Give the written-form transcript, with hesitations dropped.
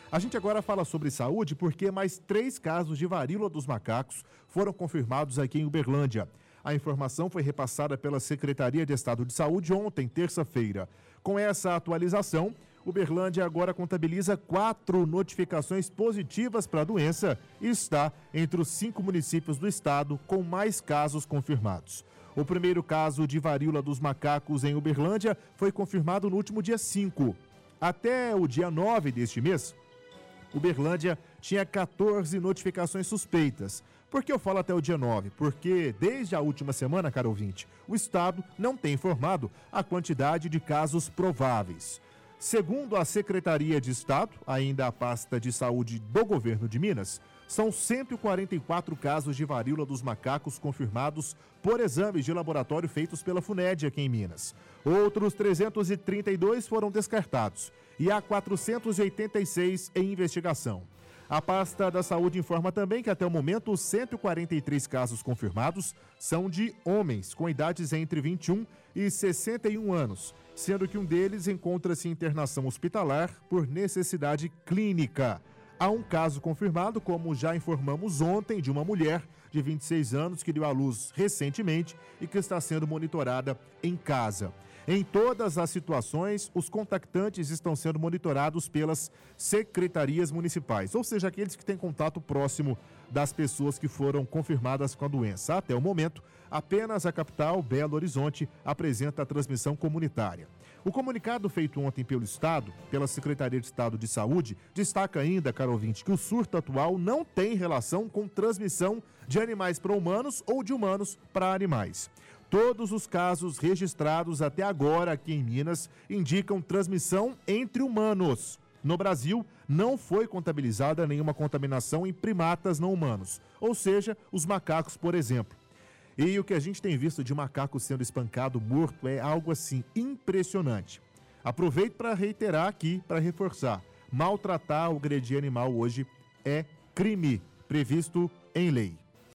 A gente agora fala sobre saúde porque mais 3 casos de varíola dos macacos foram confirmados aqui em Uberlândia. A informação foi repassada pela Secretaria de Estado de Saúde ontem, terça-feira. Com essa atualização, Uberlândia agora contabiliza 4 notificações positivas para a doença e está entre os 5 municípios do estado com mais casos confirmados. O primeiro caso de varíola dos macacos em Uberlândia foi confirmado no último dia 5. Até o dia 9 deste mês, Uberlândia tinha 14 notificações suspeitas. Por que eu falo até o dia 9? Porque desde a última semana, caro ouvinte, o estado não tem informado a quantidade de casos prováveis. Segundo a Secretaria de Estado, ainda a pasta de saúde do governo de Minas, são 144 casos de varíola dos macacos confirmados por exames de laboratório feitos pela FUNED aqui em Minas. Outros 332 foram descartados e há 486 em investigação. A pasta da saúde informa também que até o momento os 143 casos confirmados são de homens com idades entre 21 e 61 anos, sendo que um deles encontra-se em internação hospitalar por necessidade clínica. Há um caso confirmado, como já informamos ontem, de uma mulher de 26 anos que deu à luz recentemente e que está sendo monitorada em casa. Em todas as situações, os contactantes estão sendo monitorados pelas secretarias municipais, ou seja, aqueles que têm contato próximo das pessoas que foram confirmadas com a doença. Até o momento, apenas a capital, Belo Horizonte, apresenta a transmissão comunitária. O comunicado feito ontem pelo Estado, pela Secretaria de Estado de Saúde, destaca ainda, caro ouvinte, que o surto atual não tem relação com transmissão de animais para humanos ou de humanos para animais. Todos os casos registrados até agora aqui em Minas indicam transmissão entre humanos. No Brasil, não foi contabilizada nenhuma contaminação em primatas não humanos, ou seja, os macacos, por exemplo. E o que a gente tem visto de macaco sendo espancado, morto, é algo assim impressionante. Aproveito para reiterar aqui, para reforçar, maltratar ou agredir animal hoje é crime previsto em lei.